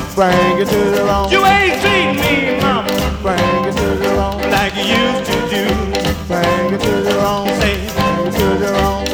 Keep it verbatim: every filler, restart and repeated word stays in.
Bring it to the wrong. You ain't treating me, mama, Bring it to the wrong. like you used to do. Bring it to the wrong. Say, Bring it to the wrong.